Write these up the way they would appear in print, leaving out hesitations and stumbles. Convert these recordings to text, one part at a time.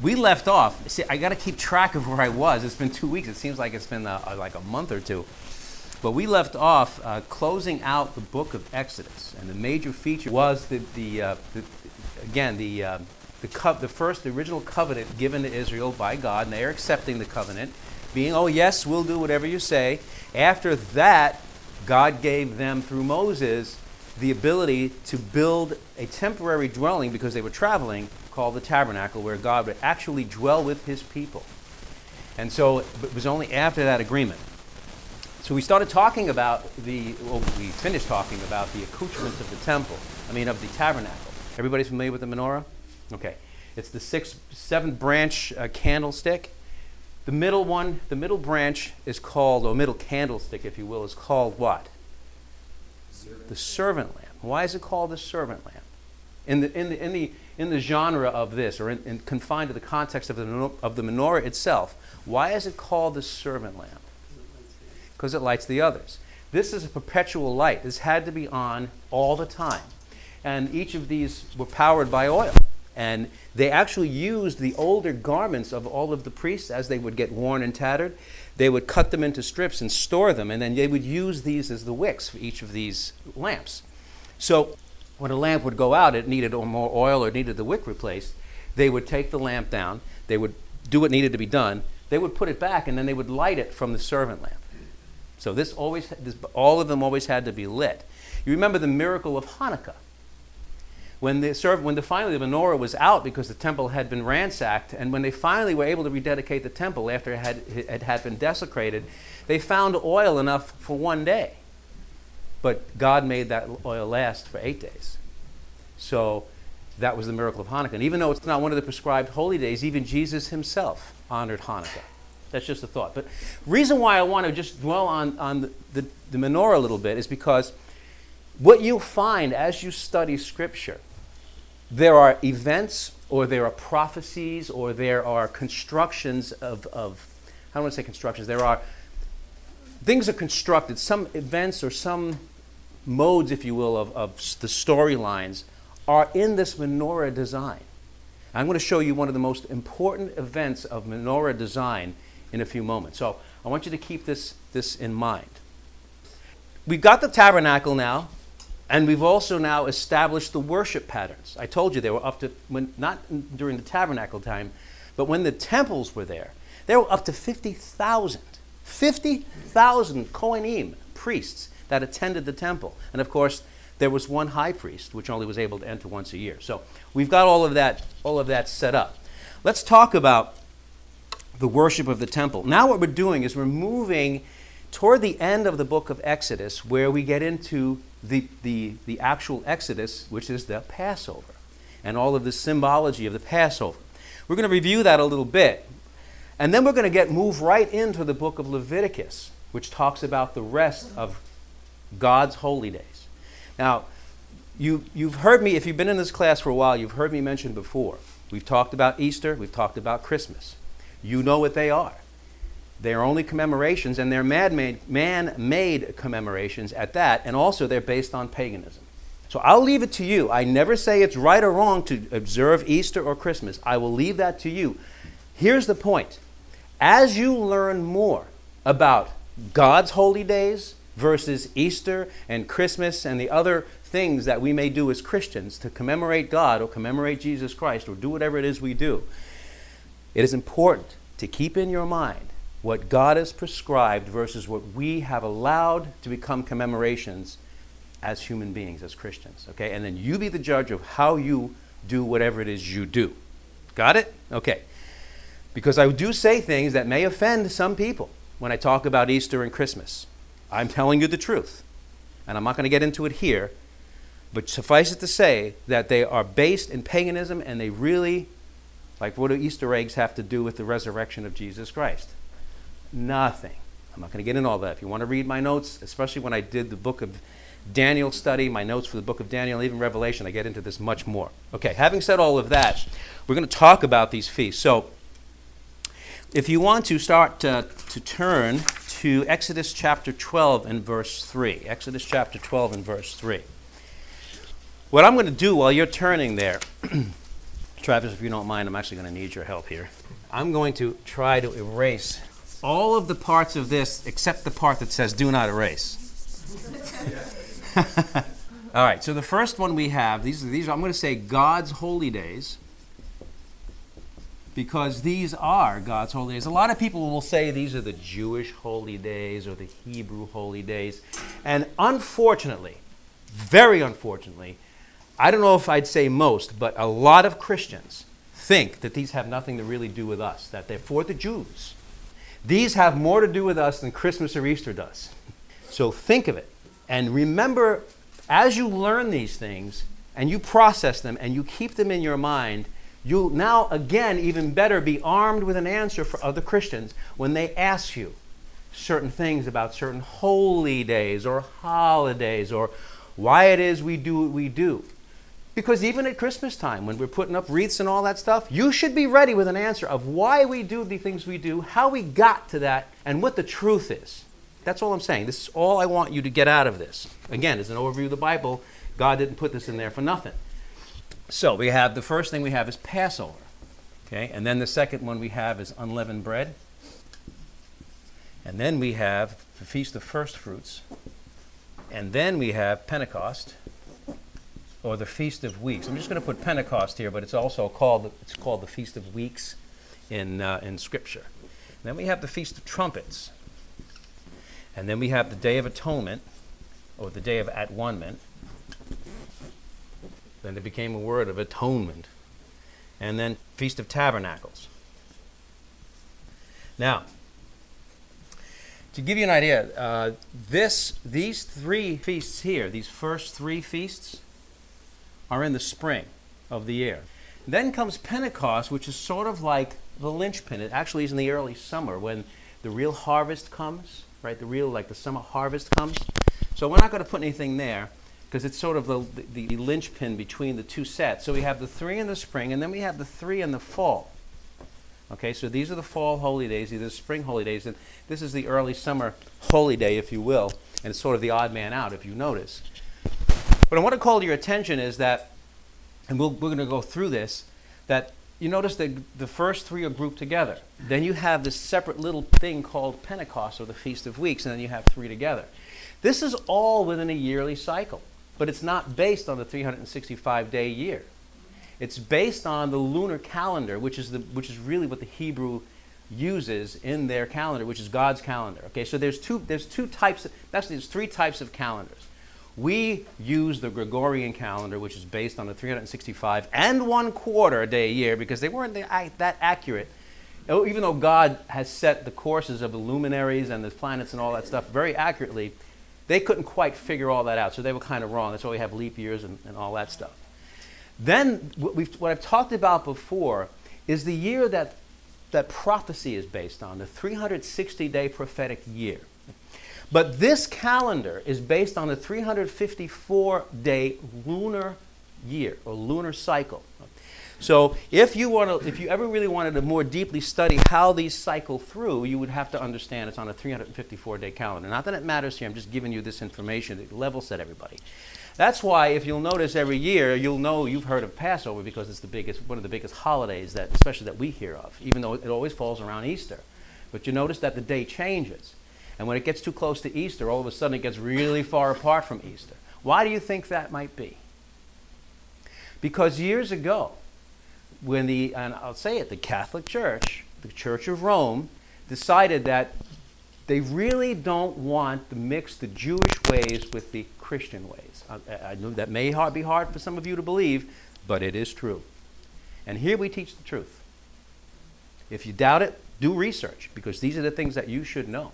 we left off. See, I got to keep track of where I was. It's been 2 weeks. It seems like it's been like a month or two. But we left off closing out the book of Exodus, and the major feature was the original covenant given to Israel by God, and they are accepting the covenant, being, oh yes, we'll do whatever you say. After that, God gave them through Moses the ability to build a temporary dwelling because they were traveling, called the tabernacle, where God would actually dwell with his people. And so it was only after that agreement. So we started talking about we finished talking about the accoutrements of the tabernacle. Everybody's familiar with the menorah? Okay. It's the 7 branch candlestick. The middle branch is called, or middle candlestick, if you will, is called what? The servant lamp. Why is it called the servant lamp? In the genre of this, or confined to the context of the menorah itself, why is it called the servant lamp? Because it lights the others. This is a perpetual light. This had to be on all the time. And each of these were powered by oil. And they actually used the older garments of all of the priests as they would get worn and tattered. They would cut them into strips and store them, and then they would use these as the wicks for each of these lamps. So when a lamp would go out, it needed more oil or needed the wick replaced, they would take the lamp down, they would do what needed to be done, they would put it back, and then they would light it from the servant lamp. So all of them always had to be lit. You remember the miracle of Hanukkah. When finally the menorah was out because the temple had been ransacked, and when they finally were able to rededicate the temple after it had been desecrated, they found oil enough for one day. But God made that oil last for 8 days. So that was the miracle of Hanukkah. And even though it's not one of the prescribed holy days, even Jesus himself honored Hanukkah. That's just a thought. But reason why I want to just dwell on the menorah a little bit is because what you'll find as you study Scripture, there are events or there are prophecies or there are constructions of I don't want to say constructions, things are constructed, some events or some modes, if you will, of the storylines are in this menorah design. I'm going to show you one of the most important events of menorah design in a few moments. So I want you to keep this in mind. We've got the tabernacle now, and we've also now established the worship patterns. I told you they were up to, not during the tabernacle time, but when the temples were there were up to 50,000 Kohanim, priests, that attended the temple. And of course, there was one high priest, which only was able to enter once a year. So we've got all of that set up. Let's talk about the worship of the temple. Now what we're doing is we're moving toward the end of the book of Exodus, where we get into the actual Exodus, which is the Passover, and all of the symbology of the Passover. We're going to review that a little bit, and then we're going to move right into the book of Leviticus, which talks about the rest of God's holy days. Now, you've heard me, if you've been in this class for a while, you've heard me mention before. We've talked about Easter, we've talked about Christmas. You know what they are. They're only commemorations, and they're man-made commemorations at that, and also they're based on paganism. So I'll leave it to you. I never say it's right or wrong to observe Easter or Christmas. I will leave that to you. Here's the point. As you learn more about God's holy days versus Easter and Christmas and the other things that we may do as Christians to commemorate God or commemorate Jesus Christ or do whatever it is we do, it is important to keep in your mind what God has prescribed versus what we have allowed to become commemorations as human beings, as Christians. Okay? And then you be the judge of how you do whatever it is you do. Got it? Okay. Because I do say things that may offend some people when I talk about Easter and Christmas. I'm telling you the truth. And I'm not going to get into it here. But suffice it to say that they are based in paganism, and they really, like, what do Easter eggs have to do with the resurrection of Jesus Christ? Nothing. I'm not going to get into all that. If you want to read my notes, especially when I did the book of Daniel study, my notes for the book of Daniel, even Revelation, I get into this much more. Okay, having said all of that, we're going to talk about these feasts. So if you want to start to turn to Exodus chapter 12 and verse 3. Exodus chapter 12 and verse 3. What I'm going to do while you're turning there, Travis, if you don't mind, I'm actually going to need your help here. I'm going to try to erase all of the parts of this except the part that says do not erase. All right, so the first one we have, these I'm going to say God's holy days, because these are God's holy days. A lot of people will say these are the Jewish holy days or the Hebrew holy days. And unfortunately, very unfortunately, I don't know if I'd say most, but a lot of Christians think that these have nothing to really do with us, that they're for the Jews. These have more to do with us than Christmas or Easter does. So think of it. And remember, as you learn these things and you process them and you keep them in your mind, you'll now, again, even better be armed with an answer for other Christians when they ask you certain things about certain holy days or holidays or why it is we do what we do. Because even at Christmas time, when we're putting up wreaths and all that stuff, you should be ready with an answer of why we do the things we do, how we got to that, and what the truth is. That's all I'm saying. This is all I want you to get out of this. Again, as an overview of the Bible, God didn't put this in there for nothing. So we have, the first thing we have is Passover. Okay? And then the second one we have is unleavened bread. And then we have the Feast of First Fruits. And then we have Pentecost, or the Feast of Weeks. I'm just going to put Pentecost here, but it's also called the Feast of Weeks in Scripture. And then we have the Feast of Trumpets. And then we have the Day of Atonement, or the Day of At-One-ment. Then it became a word of atonement. And then Feast of Tabernacles. Now, to give you an idea, these three feasts here, these first three feasts, are in the spring of the year. Then comes Pentecost, which is sort of like the linchpin. It actually is in the early summer when the real harvest comes. Right, the summer harvest comes. So we're not going to put anything there because it's sort of the linchpin between the two sets. So we have the 3 in the spring, and then we have the 3 in the fall. Okay, so these are the fall holy days, these are the spring holy days, and this is the early summer holy day, if you will, and it's sort of the odd man out, if you notice. What I want to call to your attention is that, and we're going to go through this, that you notice that the first 3 are grouped together. Then you have this separate little thing called Pentecost, or the Feast of Weeks, and then you have 3 together. This is all within a yearly cycle, but it's not based on the 365-day year. It's based on the lunar calendar, which is really what the Hebrew uses in their calendar, which is God's calendar. Okay, so there's 3 types of calendars. We use the Gregorian calendar, which is based on the 365 and 1/4 day a year, because they weren't that accurate. Even though God has set the courses of the luminaries and the planets and all that stuff very accurately, they couldn't quite figure all that out, so they were kind of wrong. That's why we have leap years and all that stuff. Then, what I've talked about before is the year that prophecy is based on, the 360-day prophetic year. But this calendar is based on the 354-day lunar year, or lunar cycle. So if you ever really wanted to more deeply study how these cycle through, you would have to understand it's on a 354-day calendar. Not that it matters here, I'm just giving you this information to level set everybody. That's why if you'll notice every year, you'll know you've heard of Passover because it's one of the biggest holidays especially that we hear of, even though it always falls around Easter. But you notice that the day changes. And when it gets too close to Easter, all of a sudden it gets really far apart from Easter. Why do you think that might be? Because years ago, when and I'll say it, the Catholic Church, the Church of Rome, decided that they really don't want to mix the Jewish ways with the Christian ways. I know that may be hard for some of you to believe, but it is true. And here we teach the truth. If you doubt it, do research, because these are the things that you should know.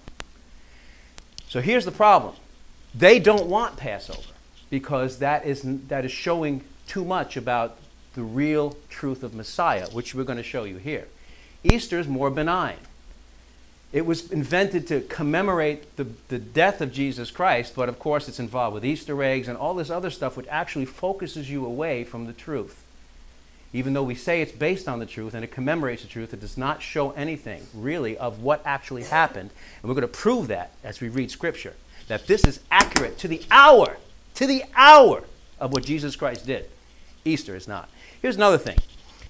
So here's the problem. They don't want Passover because that is showing too much about the real truth of Messiah, which we're going to show you here. Easter is more benign. It was invented to commemorate the death of Jesus Christ, but of course it's involved with Easter eggs and all this other stuff which actually focuses you away from the truth. Even though we say it's based on the truth and it commemorates the truth, it does not show anything, really, of what actually happened. And we're going to prove that as we read Scripture, that this is accurate to the hour of what Jesus Christ did. Easter is not. Here's another thing.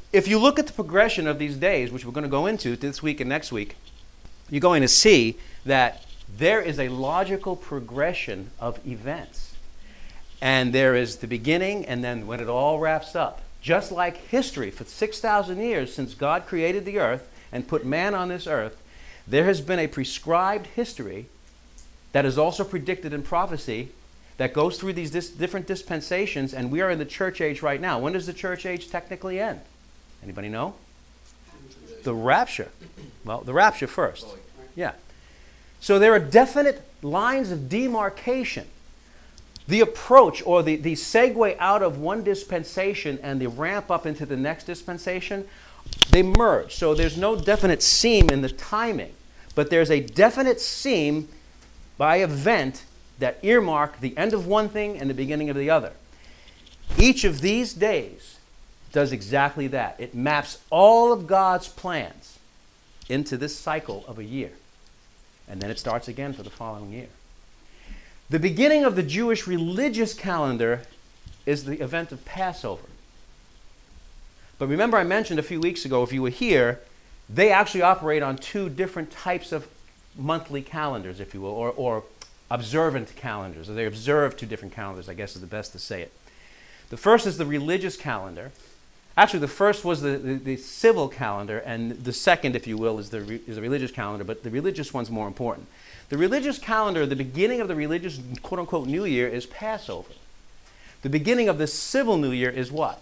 if you look at the progression of these days, which we're going to go into this week and next week, you're going to see that there is a logical progression of events. And there is the beginning, and then when it all wraps up. Just like history, for 6,000 years since God created the earth and put man on this earth, there has been a prescribed history that is also predicted in prophecy that goes through these different dispensations, and we are in the church age right now. When does the church age technically end? Anybody know? The rapture. Well, the rapture first. Yeah. So there are definite lines of demarcation. The approach or the segue out of one dispensation and the ramp up into the next dispensation, they merge. So there's no definite seam in the timing, but there's a definite seam by event that earmark the end of one thing and the beginning of the other. Each of these days does exactly that. It maps all of God's plans into this cycle of a year. And then it starts again for the following year. The beginning of the Jewish religious calendar is the event of Passover. But remember I mentioned a few weeks ago, if you were here, they actually operate on two different types of monthly calendars, if you will, or observant calendars. Or they observe two different calendars, I guess is the best to say it. The first is the religious calendar. Actually, the first was the civil calendar, and the second, if you will, is the religious calendar, but the religious one's more important. The religious calendar, the beginning of the religious quote-unquote New Year is Passover. The beginning of the civil New Year is what?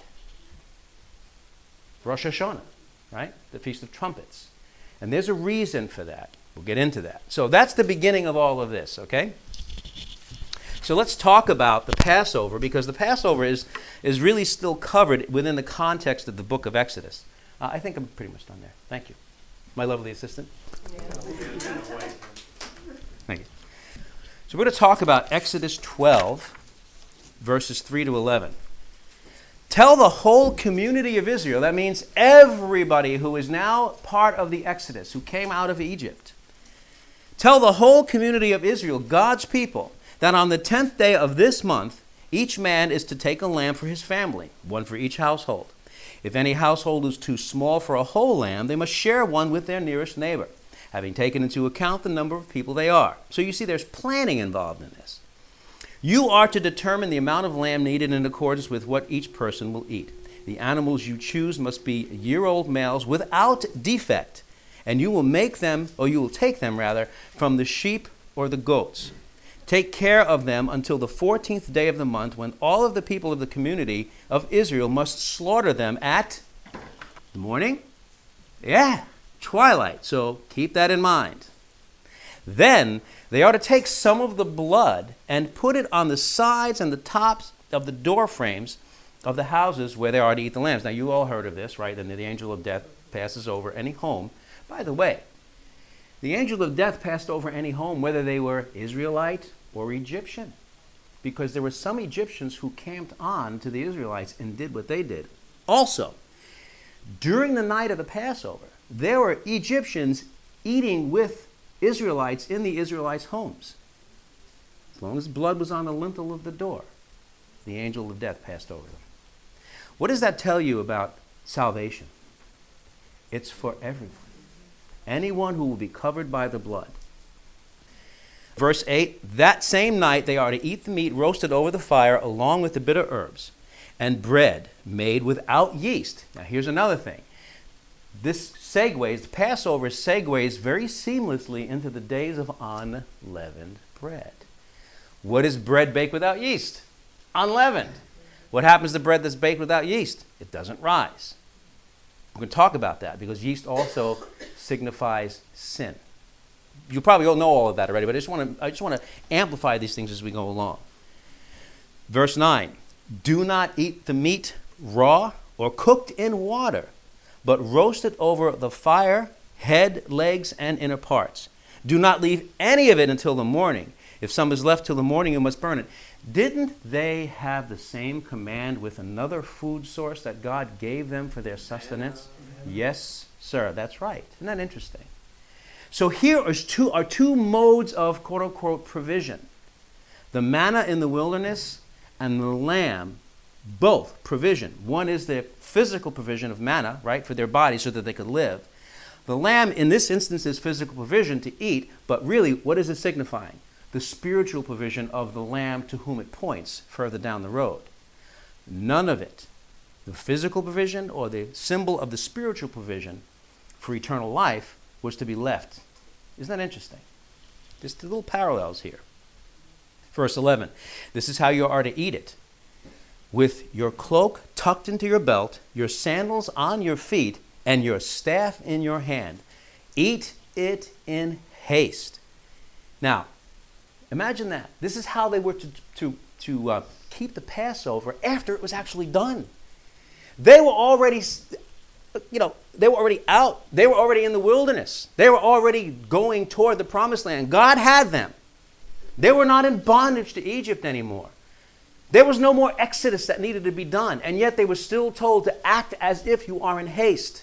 Rosh Hashanah, right? The Feast of Trumpets. And there's a reason for that. We'll get into that. So that's the beginning of all of this, okay? So let's talk about the Passover, because the Passover is really still covered within the context of the book of Exodus. I think I'm pretty much done there. Thank you. My lovely assistant. Yeah. Thank you. So we're going to talk about Exodus 12, verses 3 to 11. Tell the whole community of Israel, that means everybody who is now part of the Exodus, who came out of Egypt. Tell the whole community of Israel, God's people, that on the 10th day of this month, each man is to take a lamb for his family, one for each household. If any household is too small for a whole lamb, they must share one with their nearest neighbor, having taken into account the number of people they are. So you see there's planning involved in this. You are to determine the amount of lamb needed in accordance with what each person will eat. The animals you choose must be year-old males without defect, and you will take them from the sheep or the goats. Take care of them until the 14th day of the month, when all of the people of the community of Israel must slaughter them at the morning? Yeah, twilight. So keep that in mind. Then they are to take some of the blood and put it on the sides and the tops of the door frames of the houses where they are to eat the lambs. Now you all heard of this, right? And the angel of death passes over any home. By the way, the angel of death passed over any home, whether they were Israelite or Egyptian, because there were some Egyptians who camped on to the Israelites and did what they did. Also, during the night of the Passover, there were Egyptians eating with Israelites in the Israelites' homes. As long as blood was on the lintel of the door, the angel of death passed over them. What does that tell you about salvation? It's for everyone. Anyone who will be covered by the blood. Verse 8, that same night they are to eat the meat roasted over the fire along with the bitter herbs and bread made without yeast. Now here's another thing. This segues, the Passover segues very seamlessly into the days of unleavened bread. What is bread baked without yeast? Unleavened. What happens to bread that's baked without yeast? It doesn't rise. We're going to talk about that because yeast also signifies sin. You probably all know all of that already, but I just want to amplify these things as we go along. Verse 9, do not eat the meat raw or cooked in water, but roast it over the fire, head, legs, and inner parts. Do not leave any of it until the morning. If some is left till the morning, you must burn it. Didn't they have the same command with another food source that God gave them for their sustenance? Yes, sir, that's right. Isn't that interesting? So here are two modes of quote-unquote provision. The manna in the wilderness and the lamb Both provision. One is the physical provision of manna, right, for their bodies so that they could live. The lamb in this instance is physical provision to eat, but really, what is it signifying? The spiritual provision of the lamb to whom it points further down the road. None of it, the physical provision or the symbol of the spiritual provision for eternal life, was to be left. Isn't that interesting? Just little parallels here. Verse 11, this is how you are to eat it. With your cloak tucked into your belt, your sandals on your feet, and your staff in your hand. Eat it in haste. Now, imagine that. This is how they were to keep the Passover after it was actually done. They were already, they were already out. They were already in the wilderness. They were already going toward the promised land. God had them. They were not in bondage to Egypt anymore. There was no more exodus that needed to be done, and yet they were still told to act as if you are in haste.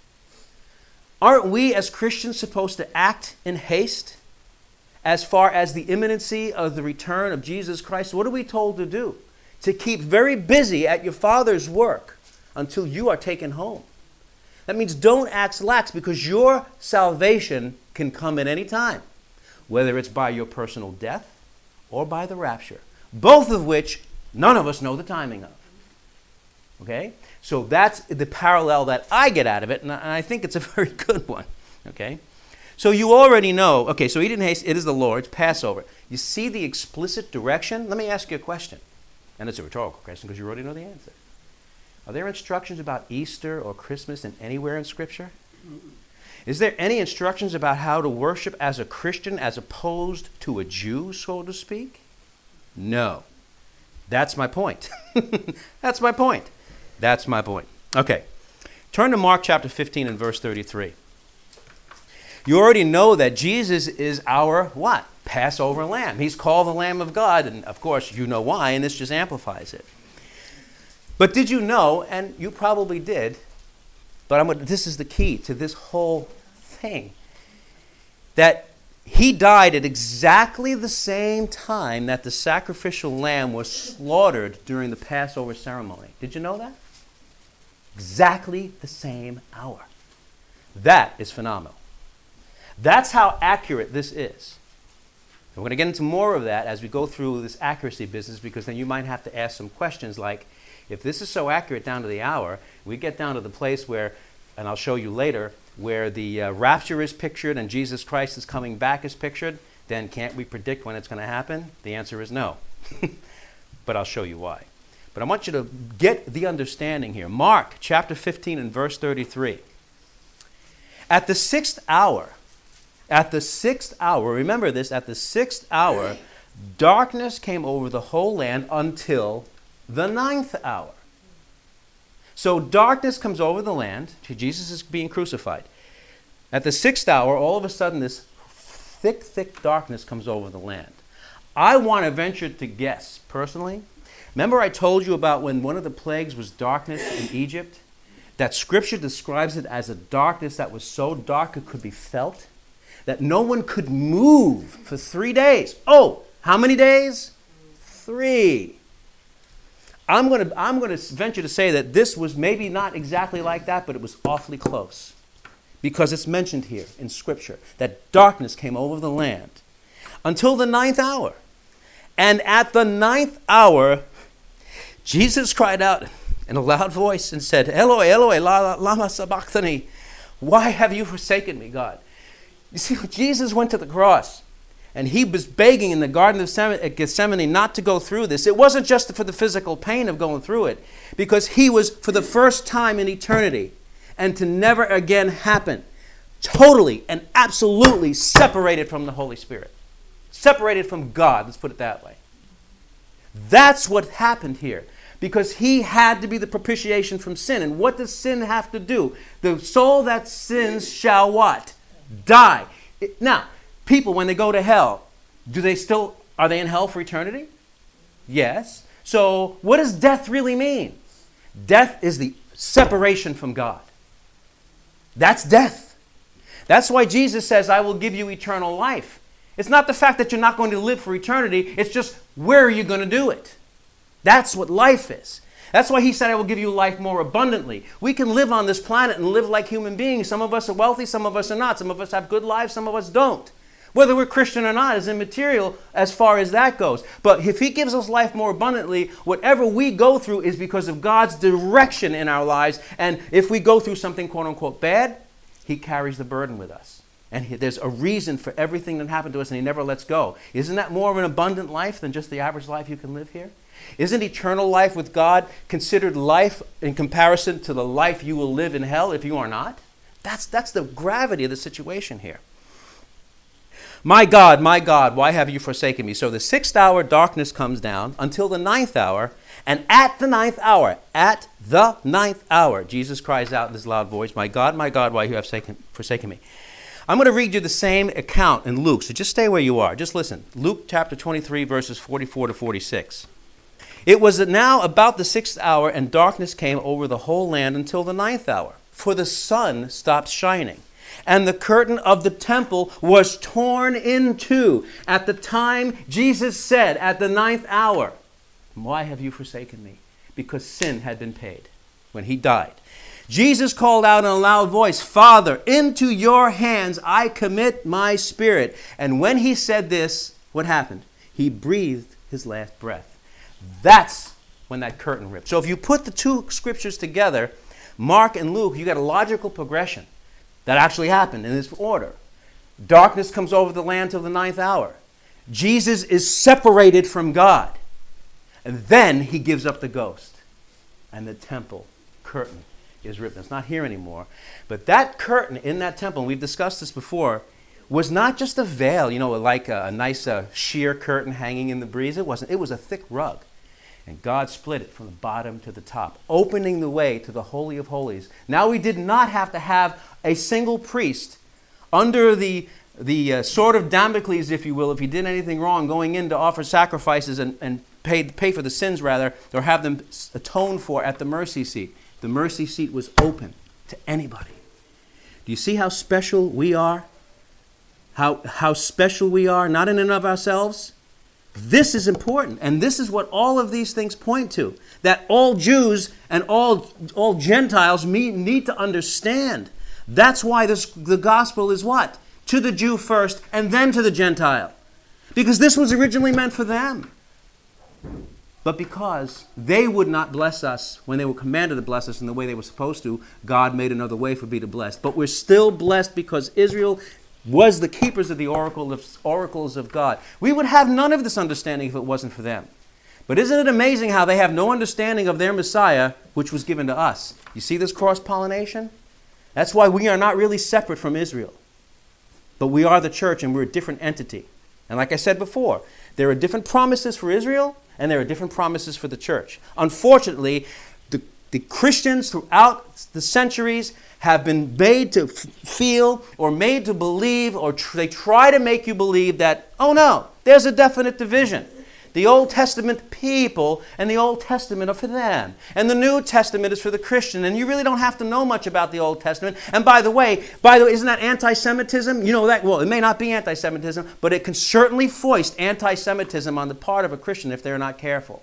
Aren't we as Christians supposed to act in haste as far as the imminency of the return of Jesus Christ? What are we told to do? To keep very busy at your Father's work until you are taken home. That means don't act lax, because your salvation can come at any time, whether it's by your personal death or by the rapture, both of which none of us know the timing of. Okay? So that's the parallel that I get out of it, and I think it's a very good one. Okay? So you already know, okay, so eat in haste, it is the Lord's Passover. You see the explicit direction? Let me ask you a question. And it's a rhetorical question because you already know the answer. Are there instructions about Easter or Christmas in anywhere in Scripture? Is there any instructions about how to worship as a Christian as opposed to a Jew, so to speak? No. That's my point. That's my point. That's my point. Okay. Turn to Mark chapter 15 and verse 33. You already know that Jesus is our what? Passover lamb. He's called the Lamb of God, and of course you know why, and this just amplifies it. But did you know, and you probably did, but this is the key to this whole thing, that he died at exactly the same time that the sacrificial lamb was slaughtered during the Passover ceremony. Did you know that? Exactly the same hour. That is phenomenal. That's how accurate this is. We're going to get into more of that as we go through this accuracy business, because then you might have to ask some questions like, if this is so accurate down to the hour, we get down to the place where, and I'll show you later, where the rapture is pictured and Jesus Christ is coming back is pictured, then can't we predict when it's going to happen? The answer is no. But I'll show you why. But I want you to get the understanding here. Mark chapter 15 and verse 33. At the sixth hour, remember this, at the sixth hour, darkness came over the whole land until the ninth hour. So darkness comes over the land. Jesus is being crucified. At the sixth hour, all of a sudden this thick darkness comes over the land. I want to venture to guess, personally. Remember I told you about when one of the plagues was darkness in Egypt? That Scripture describes it as a darkness that was so dark it could be felt? That no one could move for 3 days. Oh, how many days? 3. I'm going to venture to say that this was maybe not exactly like that, but it was awfully close. Because it's mentioned here in Scripture that darkness came over the land until the ninth hour. And at the ninth hour, Jesus cried out in a loud voice and said, Eloi, Eloi, lama sabachthani. Why have you forsaken me, God? You see, Jesus went to the cross, and he was begging in the Garden of Gethsemane not to go through this. It wasn't just for the physical pain of going through it, because he was, for the first time in eternity, and to never again happen, totally and absolutely separated from the Holy Spirit. Separated from God, let's put it that way. That's what happened here, because he had to be the propitiation from sin. And what does sin have to do? The soul that sins shall what? Die. Now, people, when they go to hell, are they in hell for eternity? Yes. So what does death really mean? Death is the separation from God. That's death. That's why Jesus says, I will give you eternal life. It's not the fact that you're not going to live for eternity. It's just, where are you going to do it? That's what life is. That's why he said, I will give you life more abundantly. We can live on this planet and live like human beings. Some of us are wealthy, some of us are not. Some of us have good lives, some of us don't. Whether we're Christian or not is immaterial as far as that goes. But if he gives us life more abundantly, whatever we go through is because of God's direction in our lives. And if we go through something quote unquote bad, he carries the burden with us. And there's a reason for everything that happened to us, and he never lets go. Isn't that more of an abundant life than just the average life you can live here? Isn't eternal life with God considered life in comparison to the life you will live in hell if you are not? That's the gravity of the situation here. My God, why have you forsaken me? So the 6th hour, darkness comes down until the 9th hour. And at the 9th hour, Jesus cries out in his loud voice, my God, why you have forsaken me? I'm going to read you the same account in Luke, so just stay where you are. Just listen. Luke chapter 23, verses 44 to 46. It was now about the 6th hour, and darkness came over the whole land until the 9th hour, for the sun stopped shining. And the curtain of the temple was torn in two at the time Jesus said, at the 9th hour, why have you forsaken me? Because sin had been paid when he died. Jesus called out in a loud voice, Father, into your hands I commit my spirit. And when he said this, what happened? He breathed his last breath. That's when that curtain ripped. So if you put the two scriptures together, Mark and Luke, you got a logical progression that actually happened in this order. Darkness comes over the land till the 9th hour. Jesus is separated from God. And then he gives up the ghost. And the temple curtain is ripped. It's not here anymore. But that curtain in that temple, and we've discussed this before, was not just a veil, like a nice sheer curtain hanging in the breeze. It wasn't. It was a thick rug. And God split it from the bottom to the top, opening the way to the Holy of Holies. Now we did not have to have a single priest under the sword of Damocles, if you will, if he did anything wrong, going in to offer sacrifices and pay for the sins, rather, or have them atoned for at the mercy seat. The mercy seat was open to anybody. Do you see how special we are? How special we are, not in and of ourselves? This is important, and this is what all of these things point to, that all Jews and all Gentiles need to understand. That's why the gospel is what? To the Jew first, and then to the Gentile. Because this was originally meant for them. But because they would not bless us when they were commanded to bless us in the way they were supposed to, God made another way for me to bless. But we're still blessed because Israel was the keepers of the oracles of God. We would have none of this understanding if it wasn't for them. But isn't it amazing how they have no understanding of their Messiah, which was given to us? You see this cross-pollination? That's why we are not really separate from Israel. But we are the church, and we're a different entity. And like I said before, there are different promises for Israel, and there are different promises for the church. Unfortunately, the Christians throughout the centuries have been made to feel or made to believe, or they try to make you believe that, oh no, there's a definite division. The Old Testament people and the Old Testament are for them. And the New Testament is for the Christian. And you really don't have to know much about the Old Testament. And by the way, isn't that anti-Semitism? You know that, well, it may not be anti-Semitism, but it can certainly foist anti-Semitism on the part of a Christian if they're not careful.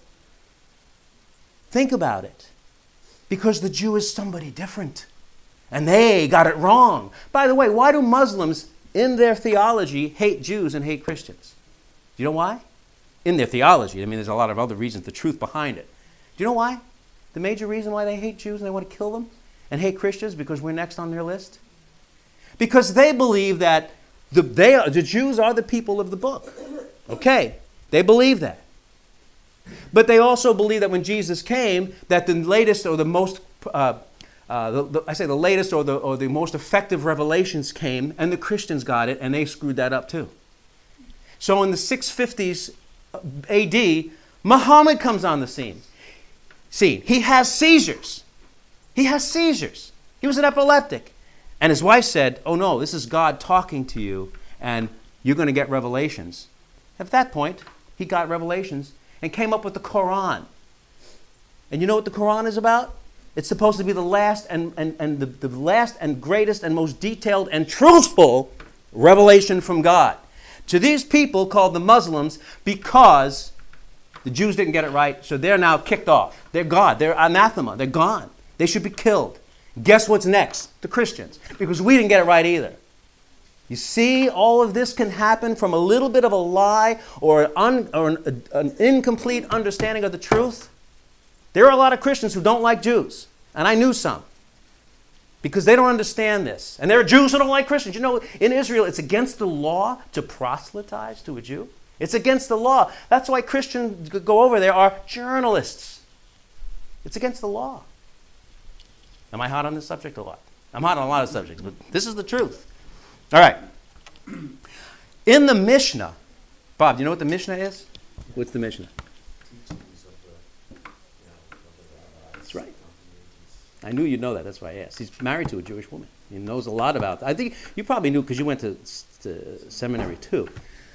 Think about it. Because the Jew is somebody different. And they got it wrong. By the way, why do Muslims in their theology hate Jews and hate Christians? Do you know why? In their theology. I mean, there's a lot of other reasons, the truth behind it. Do you know why? The major reason why they hate Jews and they want to kill them and hate Christians, because we're next on their list? Because they believe that the Jews are the people of the book. Okay, they believe that. But they also believe that when Jesus came, that the latest or the most, the latest or the most effective revelations came, and the Christians got it, and they screwed that up too. So in the 650s A.D., Muhammad comes on the scene. He has seizures. He was an epileptic. And his wife said, oh no, this is God talking to you, and you're going to get revelations. At that point, he got revelations and came up with the Quran. And you know what the Quran is about? It's supposed to be the last and the last and greatest and most detailed and truthful revelation from God to these people called the Muslims, because The Jews didn't get it right, so they're now kicked off. They're gone. They're anathema. They're gone. They should be killed. Guess what's next? The Christians. Because we didn't get it right either. You see, all of this can happen from a little bit of a lie or an incomplete understanding of the truth. There are a lot of Christians who don't like Jews, and I knew some, because they don't understand this. And there are Jews who don't like Christians. You know, in Israel, it's against the law to proselytize to a Jew. It's against the law. That's why Christians who go over there are journalists. It's against the law. Am I hot on this subject or what? I'm hot on a lot of subjects, but this is the truth. All right. In the Mishnah, Bob, do you know what the Mishnah is? What's the Mishnah? That's right. I knew you'd know that. That's why I asked. He's married to a Jewish woman. He knows a lot about that. I think you probably knew because you went to seminary too.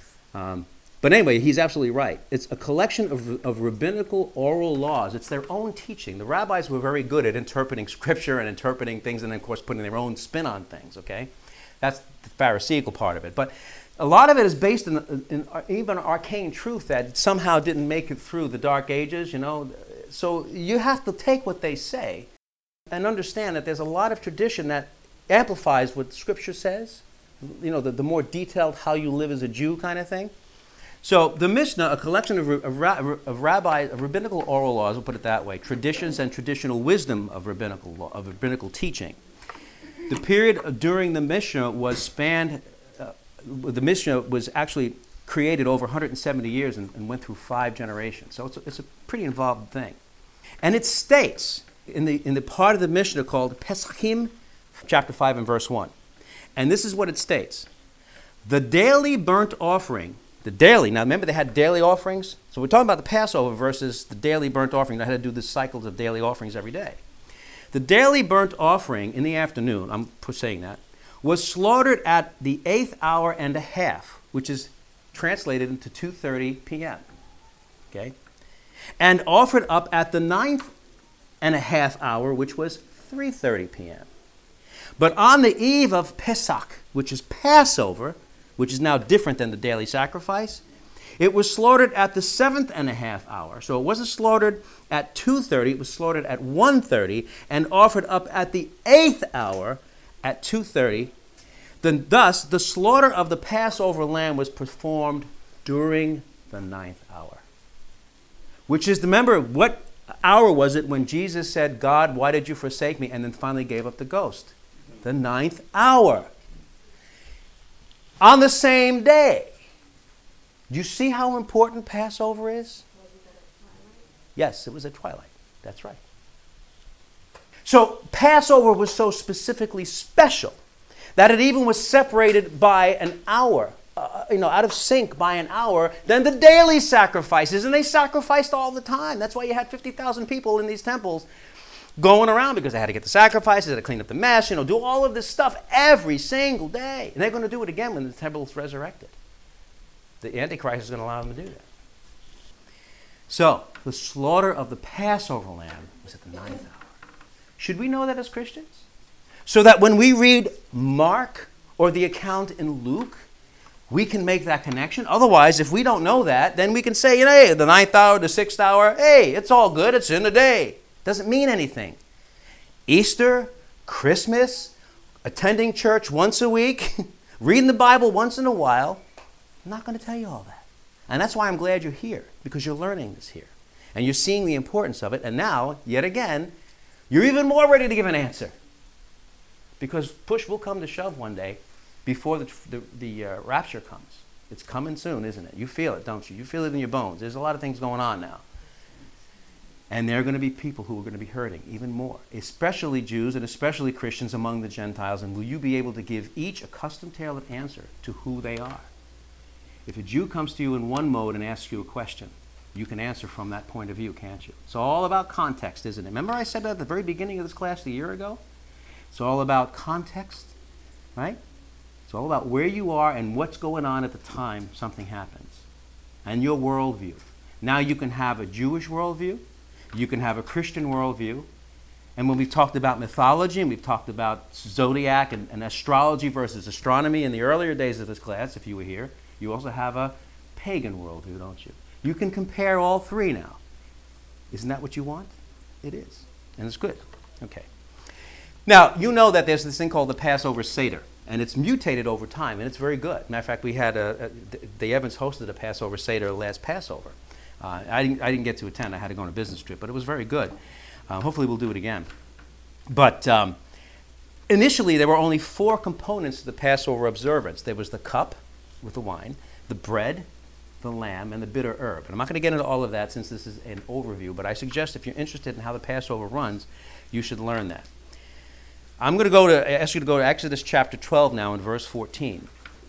But anyway, he's absolutely right. It's a collection of rabbinical oral laws. It's their own teaching. The rabbis were very good at interpreting scripture and interpreting things and then, of course, putting their own spin on things, okay? That's the Pharisaical part of it. But a lot of it is based in even arcane truth that somehow didn't make it through the Dark Ages, you know. So you have to take what they say and understand that there's a lot of tradition that amplifies what Scripture says, you know, the more detailed how you live as a Jew kind of thing. So the Mishnah, a collection of rabbinical oral laws, we'll put it that way, traditions and traditional wisdom of rabbinical teaching. The period during the Mishnah was spanned, the Mishnah was actually created over 170 years and went through 5 generations. So it's a pretty involved thing. And it states in the part of the Mishnah called Pesachim, chapter 5 and verse 1. And this is what it states. The daily burnt offering, now remember they had daily offerings? So we're talking about the Passover versus the daily burnt offering. They had to do the cycles of daily offerings every day. The daily burnt offering in the afternoon, I'm saying that, was slaughtered at the 8th hour and a half, which is translated into 2:30 p.m. Okay? And offered up at the 9th and a half hour, which was 3:30 p.m. But on the eve of Pesach, which is Passover, which is now different than the daily sacrifice, it was slaughtered at the 7th and a half hour. So it wasn't slaughtered at 2:30, it was slaughtered at 1:30 and offered up at the 8th hour at 2:30. Thus, the slaughter of the Passover lamb was performed during the 9th hour. Which is, remember, what hour was it when Jesus said, God, why did you forsake me? And then finally gave up the ghost. The 9th hour. On the same day. Do you see how important Passover is? Yes, it was at twilight. That's right. So Passover was so specifically special that it even was separated by an hour, out of sync by an hour than the daily sacrifices. And they sacrificed all the time. That's why you had 50,000 people in these temples going around, because they had to get the sacrifices, they had to clean up the mess, do all of this stuff every single day. And they're going to do it again when the temple is resurrected. The Antichrist is going to allow them to do that. So, the slaughter of the Passover lamb was at the 9th hour. Should we know that as Christians? So that when we read Mark or the account in Luke, we can make that connection. Otherwise, if we don't know that, then we can say, hey, the 9th hour, the 6th hour, hey, it's all good, it's in the day. Doesn't mean anything. Easter, Christmas, attending church once a week, reading the Bible once in a while, I'm not going to tell you all that. And that's why I'm glad you're here, because you're learning this here. And you're seeing the importance of it. And now, yet again, you're even more ready to give an answer. Because push will come to shove one day before the rapture comes. It's coming soon, isn't it? You feel it, don't you? You feel it in your bones. There's a lot of things going on now. And there are going to be people who are going to be hurting even more, especially Jews and especially Christians among the Gentiles. And will you be able to give each a custom-tailored answer to who they are? If a Jew comes to you in one mode and asks you a question, you can answer from that point of view, can't you? It's all about context, isn't it? Remember I said that at the very beginning of this class a year ago? It's all about context, right? It's all about where you are and what's going on at the time something happens. And your worldview. Now you can have a Jewish worldview. You can have a Christian worldview. And when we've talked about mythology and we've talked about zodiac and astrology versus astronomy in the earlier days of this class, if you were here, you also have a pagan worldview, don't you? You can compare all three now. Isn't that what you want? It is. And it's good. Okay. Now, you know that there's this thing called the Passover Seder, and it's mutated over time, and it's very good. Matter of fact, we had the Evans hosted a Passover Seder last Passover. I didn't get to attend. I had to go on a business trip, but it was very good. Hopefully we'll do it again. But initially, there were only 4 components to the Passover observance. There was the cup with the wine, the bread, the lamb, and the bitter herb. And I'm not going to get into all of that since this is an overview, but I suggest if you're interested in how the Passover runs, you should learn that. I'm going to ask you to go to Exodus chapter 12 now in verse 14.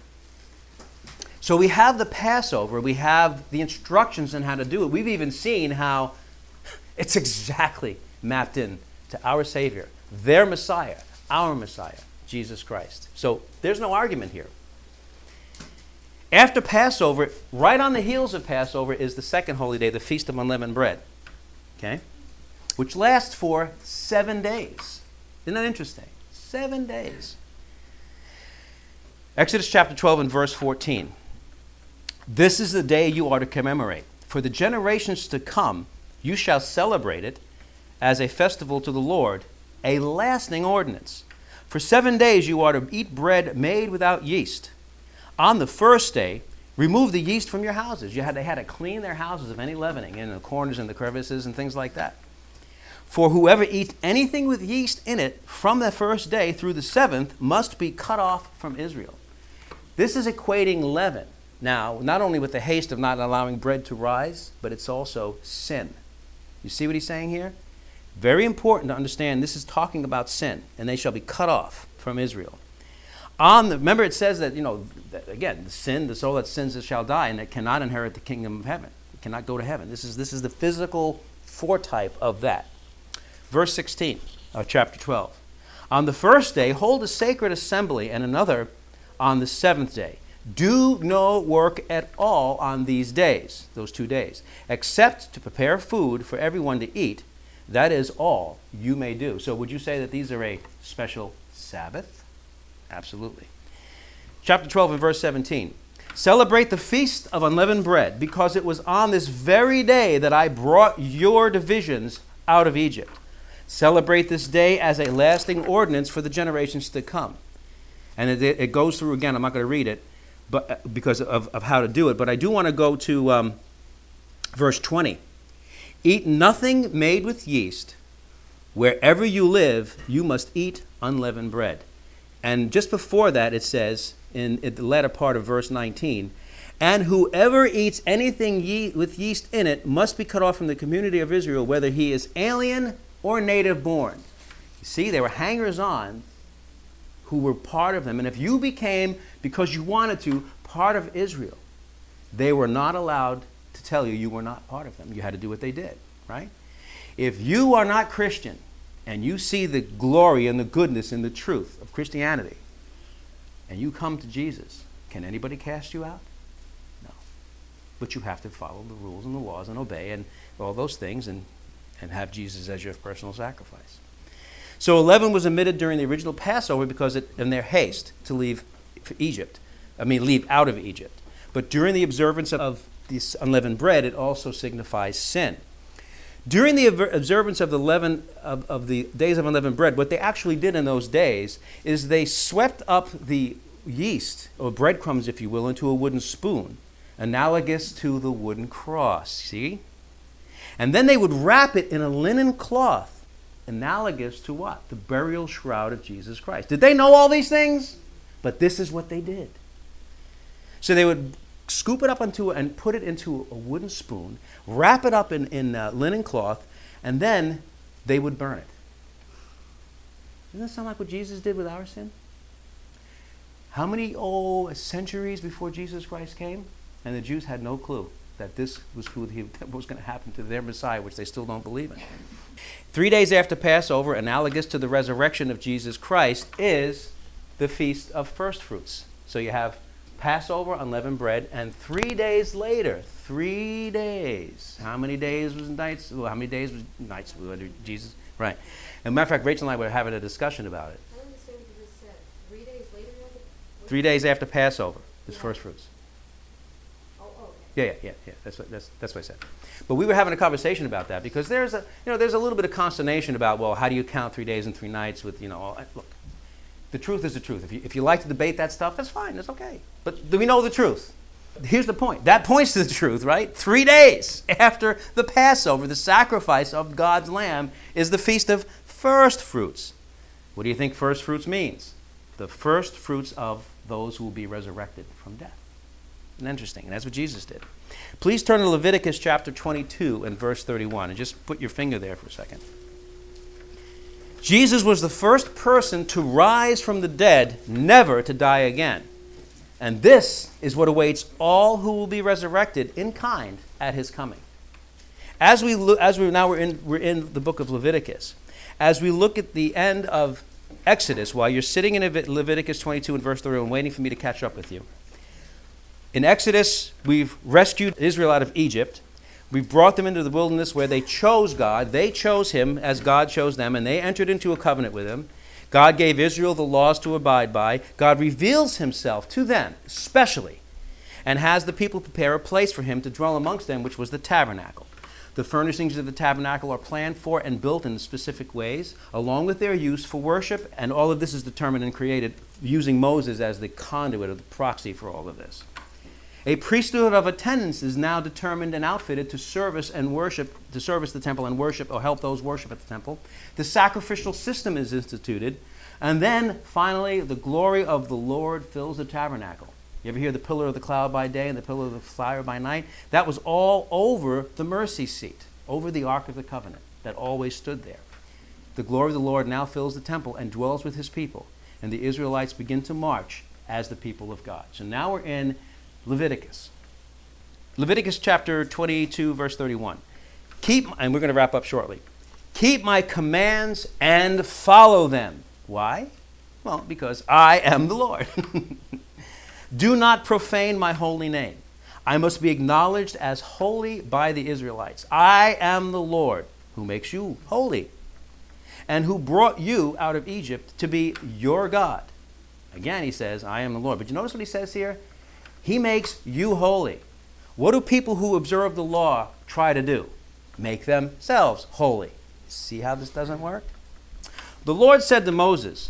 So we have the Passover, we have the instructions on how to do it. We've even seen how it's exactly mapped in to our Savior, their Messiah, our Messiah, Jesus Christ. So there's no argument here. After Passover, right on the heels of Passover, is the second holy day, the Feast of Unleavened Bread, okay, which lasts for 7 days. Isn't that interesting? 7 days. Exodus chapter 12 and verse 14. This is the day you are to commemorate. For the generations to come, you shall celebrate it as a festival to the Lord, a lasting ordinance. For 7 days you are to eat bread made without yeast. On the first day, remove the yeast from your houses. They had to clean their houses of any leavening in the corners and the crevices and things like that. For whoever eats anything with yeast in it from the first day through the 7th must be cut off from Israel. This is equating leaven. Now, not only with the haste of not allowing bread to rise, but it's also sin. You see what he's saying here? Very important to understand this is talking about sin, and they shall be cut off from Israel. Remember it says that, again, the soul that sins shall die, and it cannot inherit the kingdom of heaven. It cannot go to heaven. This is the physical foretype of that. Verse 16 of chapter 12. On the first day, hold a sacred assembly, and another on the 7th day. Do no work at all on these days, those 2 days, except to prepare food for everyone to eat. That is all you may do. So would you say that these are a special Sabbath? Absolutely. Chapter 12 and verse 17. Celebrate the feast of unleavened bread, because it was on this very day that I brought your divisions out of Egypt. Celebrate this day as a lasting ordinance for the generations to come. And it goes through again. I'm not going to read it, but because of how to do it. But I do want to go to verse 20. Eat nothing made with yeast. Wherever you live, you must eat unleavened bread. And just before that, it says, in the latter part of verse 19, and whoever eats anything with yeast in it must be cut off from the community of Israel, whether he is alien or native born. You see, they were hangers-on who were part of them. And if you became, because you wanted to, part of Israel, they were not allowed to tell you were not part of them. You had to do what they did, right? If you are not Christian, and you see the glory and the goodness and the truth of Christianity, and you come to Jesus, can anybody cast you out? No. But you have to follow the rules and the laws and obey and all those things and have Jesus as your personal sacrifice. So leaven was omitted during the original Passover because in their haste to leave out of Egypt. But during the observance of this unleavened bread, it also signifies sin. During the observance of the days of unleavened bread, what they actually did in those days is they swept up the yeast, or breadcrumbs, if you will, into a wooden spoon, analogous to the wooden cross, see? And then they would wrap it in a linen cloth, analogous to what? The burial shroud of Jesus Christ. Did they know all these things? But this is what they did. So they would scoop it up and put it into a wooden spoon, wrap it up in linen cloth, and then they would burn it. Doesn't that sound like what Jesus did with our sin? How many centuries before Jesus Christ came? And the Jews had no clue that this was what was going to happen to their Messiah, which they still don't believe in. 3 days after Passover, analogous to the resurrection of Jesus Christ, is the Feast of First Fruits. So you have Passover, unleavened bread, and 3 days later, 3 days. How many days was nights? Well, how many days was nights? Jesus, right? As a matter of fact, Rachel and I were having a discussion about it. I don't understand what you just said. 3 days later? 3 days after Passover is First Fruits. Oh, okay. Yeah. That's what I said. But we were having a conversation about that because there's a little bit of consternation about, well, how do you count 3 days and 3 nights with, look, the truth is the truth. If you like to debate that stuff, that's fine. That's okay. But do we know the truth? Here's the point. That points to the truth, right? 3 days after the Passover, the sacrifice of God's lamb is the Feast of First Fruits. What do you think first fruits means? The first fruits of those who will be resurrected from death. And interesting. And that's what Jesus did. Please turn to Leviticus chapter 22 and verse 31. And just put your finger there for a second. Jesus was the first person to rise from the dead, never to die again. And this is what awaits all who will be resurrected in kind at his coming. We're in the book of Leviticus. As we look at the end of Exodus, while you're sitting in Leviticus 22 and verse 31, waiting for me to catch up with you. In Exodus, we've rescued Israel out of Egypt. We've brought them into the wilderness where they chose God. They chose him as God chose them, and they entered into a covenant with him. God gave Israel the laws to abide by. God reveals himself to them, especially, and has the people prepare a place for him to dwell amongst them, which was the tabernacle. The furnishings of the tabernacle are planned for and built in specific ways, along with their use for worship, and all of this is determined and created using Moses as the conduit or the proxy for all of this. A priesthood of attendants is now determined and outfitted to service the temple and worship, or help those worship at the temple. The sacrificial system is instituted. And then, finally, the glory of the Lord fills the tabernacle. You ever hear the pillar of the cloud by day and the pillar of the fire by night? That was all over the mercy seat, over the Ark of the Covenant that always stood there. The glory of the Lord now fills the temple and dwells with his people. And the Israelites begin to march as the people of God. So now we're in Leviticus. Leviticus chapter 22, verse 31. And we're going to wrap up shortly. Keep my commands and follow them. Why? Well, because I am the Lord. Do not profane my holy name. I must be acknowledged as holy by the Israelites. I am the Lord who makes you holy and who brought you out of Egypt to be your God. Again, he says, I am the Lord. But you notice what he says here? He makes you holy. What do people who observe the law try to do? Make themselves holy. See how this doesn't work? The Lord said to Moses,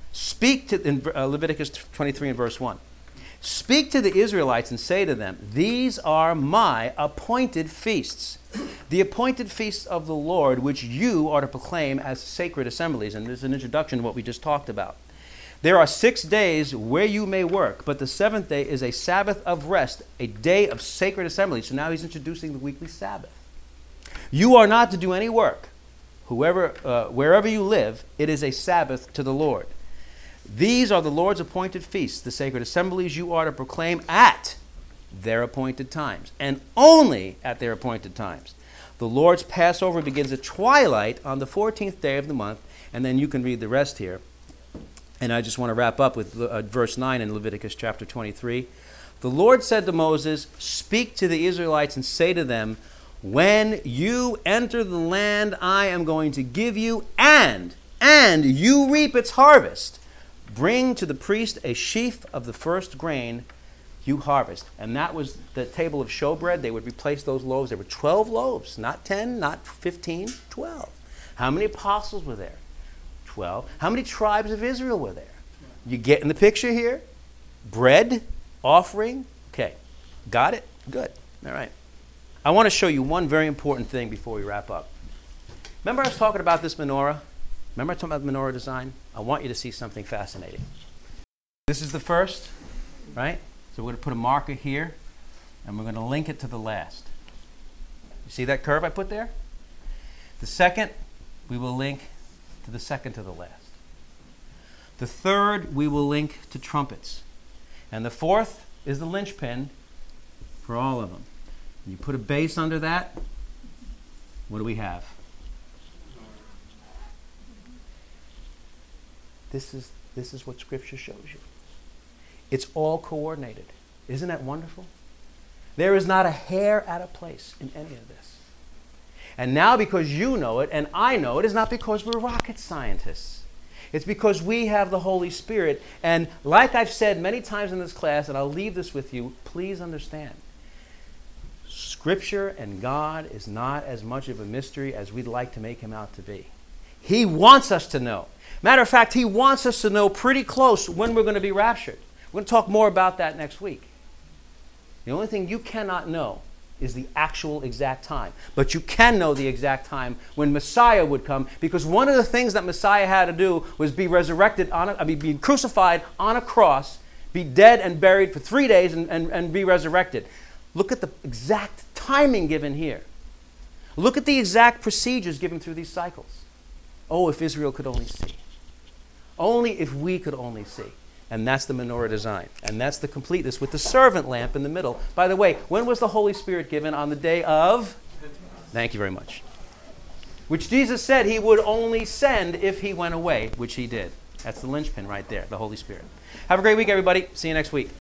in Leviticus 23 and verse 1, speak to the Israelites and say to them, these are my appointed feasts, the appointed feasts of the Lord, which you are to proclaim as sacred assemblies. And there's an introduction to what we just talked about. There are 6 days where you may work, but the seventh day is a Sabbath of rest, a day of sacred assembly. So now he's introducing the weekly Sabbath. You are not to do any work. Wherever you live, it is a Sabbath to the Lord. These are the Lord's appointed feasts, the sacred assemblies you are to proclaim at their appointed times, and only at their appointed times. The Lord's Passover begins at twilight on the 14th day of the month, and then you can read the rest here. And I just want to wrap up with verse 9 in Leviticus chapter 23. The Lord said to Moses, speak to the Israelites and say to them, when you enter the land I am going to give you, and you reap its harvest, bring to the priest a sheaf of the first grain you harvest. And that was the table of showbread. They would replace those loaves. There were 12 loaves, not 10, not 15, 12. How many apostles were there? 12. How many tribes of Israel were there? You get in the picture here? Bread, offering. Okay, got it? Good. All right. I want to show you one very important thing before we wrap up. Remember I was talking about this menorah? Remember I talked about the menorah design? I want you to see something fascinating. This is the first, right? So we're going to put a marker here, and we're going to link it to the last. You see that curve I put there? The second, we will link to the second to the last. The third, we will link to trumpets. And the fourth is the linchpin for all of them. You put a base under that, what do we have? This is what Scripture shows you. It's all coordinated. Isn't that wonderful? There is not a hair out of place in any of this. And now because you know it and I know it, it's not because we're rocket scientists. It's because we have the Holy Spirit. And like I've said many times in this class, and I'll leave this with you, please understand. Scripture and God is not as much of a mystery as we'd like to make him out to be. He wants us to know. Matter of fact, he wants us to know pretty close when we're going to be raptured. We're going to talk more about that next week. The only thing you cannot know is the actual exact time. But you can know the exact time when Messiah would come, because one of the things that Messiah had to do was be resurrected, be crucified on a cross, be dead and buried for 3 days and be resurrected. Look at the exact timing given here. Look at the exact procedures given through these cycles. Oh, if Israel could only see. Only if we could only see. And that's the menorah design. And that's the completeness with the servant lamp in the middle. By the way, when was the Holy Spirit given? On the day of? Thank you very much. Which Jesus said he would only send if he went away, which he did. That's the linchpin right there, the Holy Spirit. Have a great week, everybody. See you next week.